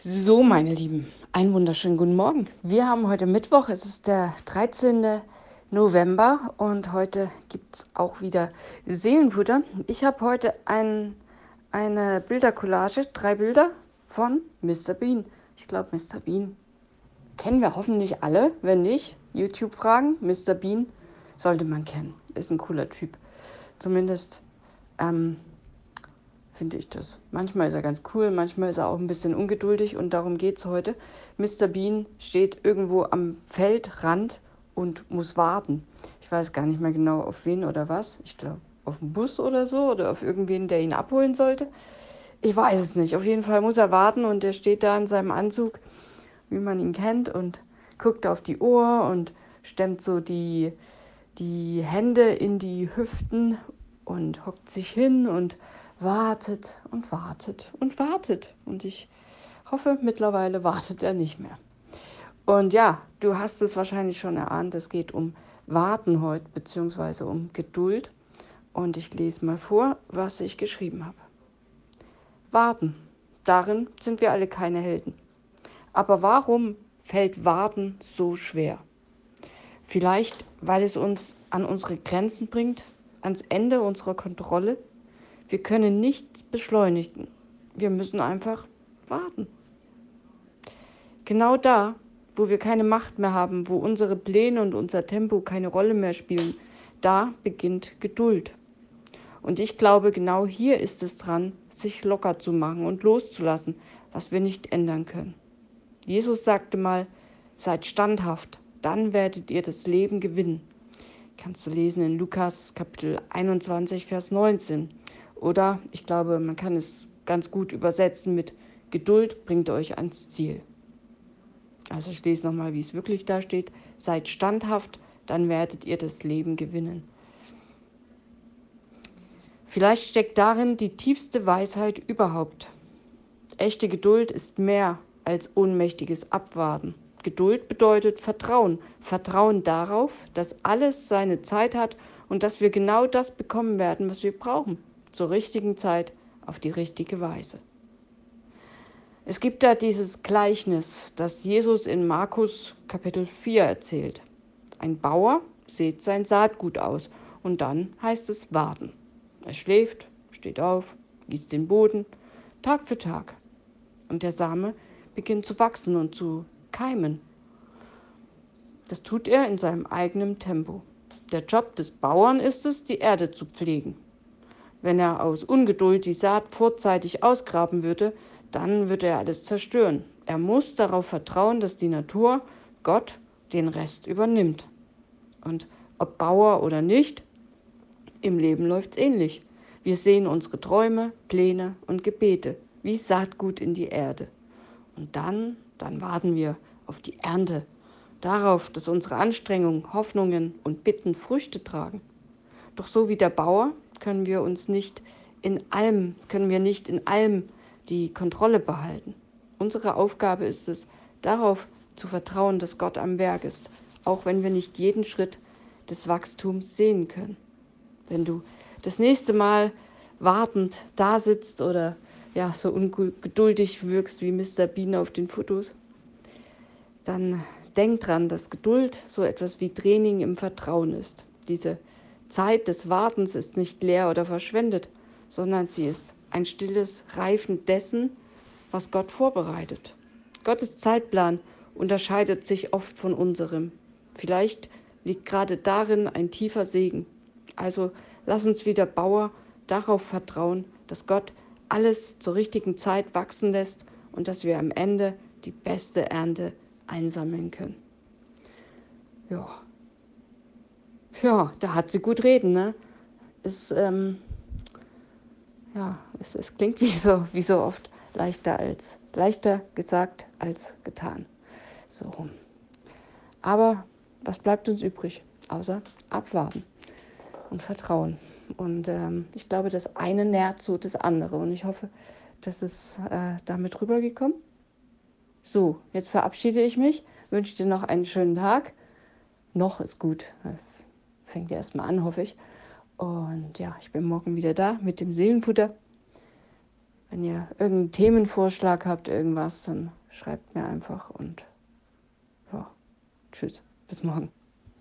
So, meine Lieben, einen wunderschönen guten Morgen. Wir haben heute Mittwoch, es ist der 13. November und heute gibt es auch wieder Seelenfutter. Ich habe heute eine Bildercollage, 3 Bilder von Mr. Bean. Ich glaube, Mr. Bean kennen wir hoffentlich alle. Wenn nicht, YouTube fragen. Mr. Bean sollte man kennen. Ist ein cooler Typ. Zumindest finde ich das. Manchmal ist er ganz cool, manchmal ist er auch ein bisschen ungeduldig und darum geht es heute. Mr. Bean steht irgendwo am Feldrand und muss warten. Ich weiß gar nicht mehr genau auf wen oder was. Ich glaube auf einen Bus oder so oder auf irgendwen, der ihn abholen sollte. Ich weiß es nicht. Auf jeden Fall muss er warten und er steht da in seinem Anzug, wie man ihn kennt, und guckt auf die Uhr und stemmt so die Hände in die Hüften und hockt sich hin und wartet und wartet und wartet. Und ich hoffe, mittlerweile wartet er nicht mehr. Und ja, du hast es wahrscheinlich schon erahnt, es geht um Warten heute, beziehungsweise um Geduld. Und ich lese mal vor, was ich geschrieben habe. Warten. Darin sind wir alle keine Helden. Aber warum fällt Warten so schwer? Vielleicht, weil es uns an unsere Grenzen bringt, ans Ende unserer Kontrolle. Wir können nichts beschleunigen. Wir müssen einfach warten. Genau da, wo wir keine Macht mehr haben, wo unsere Pläne und unser Tempo keine Rolle mehr spielen, da beginnt Geduld. Und ich glaube, genau hier ist es dran, sich locker zu machen und loszulassen, was wir nicht ändern können. Jesus sagte mal, seid standhaft, dann werdet ihr das Leben gewinnen. Kannst du lesen in Lukas Kapitel 21, Vers 19. Oder ich glaube, man kann es ganz gut übersetzen mit Geduld bringt euch ans Ziel. Also ich lese nochmal, wie es wirklich da steht. Seid standhaft, dann werdet ihr das Leben gewinnen. Vielleicht steckt darin die tiefste Weisheit überhaupt. Echte Geduld ist mehr als ohnmächtiges Abwarten. Geduld bedeutet Vertrauen. Vertrauen darauf, dass alles seine Zeit hat und dass wir genau das bekommen werden, was wir brauchen. Zur richtigen Zeit, auf die richtige Weise. Es gibt da dieses Gleichnis, das Jesus in Markus Kapitel 4 erzählt. Ein Bauer sät sein Saatgut aus und dann heißt es warten. Er schläft, steht auf, gießt den Boden, Tag für Tag. Und der Same beginnt zu wachsen und zu keimen. Das tut er in seinem eigenen Tempo. Der Job des Bauern ist es, die Erde zu pflegen. Wenn er aus Ungeduld die Saat vorzeitig ausgraben würde, dann würde er alles zerstören. Er muss darauf vertrauen, dass die Natur, Gott, den Rest übernimmt. Und ob Bauer oder nicht, im Leben läuft's ähnlich. Wir sehen unsere Träume, Pläne und Gebete wie Saatgut in die Erde. Und dann warten wir auf die Ernte, darauf, dass unsere Anstrengungen, Hoffnungen und Bitten Früchte tragen. Doch so wie der Bauer können wir nicht in allem die Kontrolle behalten. Unsere Aufgabe ist es, darauf zu vertrauen, dass Gott am Werk ist, auch wenn wir nicht jeden Schritt des Wachstums sehen können. Wenn du das nächste Mal wartend da sitzt oder ja, so ungeduldig wirkst wie Mr. Bean auf den Fotos, dann denk dran, dass Geduld so etwas wie Training im Vertrauen ist. Diese Zeit des Wartens ist nicht leer oder verschwendet, sondern sie ist ein stilles Reifen dessen, was Gott vorbereitet. Gottes Zeitplan unterscheidet sich oft von unserem. Vielleicht liegt gerade darin ein tiefer Segen. Also lass uns wie der Bauer darauf vertrauen, dass Gott alles zur richtigen Zeit wachsen lässt und dass wir am Ende die beste Ernte einsammeln können. Ja, da hat sie gut reden, ne? Es klingt wie so oft leichter gesagt als getan. So rum. Aber was bleibt uns übrig, außer abwarten und vertrauen? Und ich glaube, das eine nährt so das andere. Und ich hoffe, das ist damit rübergekommen. So, jetzt verabschiede ich mich, wünsche dir noch einen schönen Tag. Noch ist gut. Fängt ja erstmal an, hoffe ich. Und ja, ich bin morgen wieder da mit dem Seelenfutter. Wenn ihr irgendeinen Themenvorschlag habt, irgendwas, dann schreibt mir einfach und ja, tschüss, bis morgen.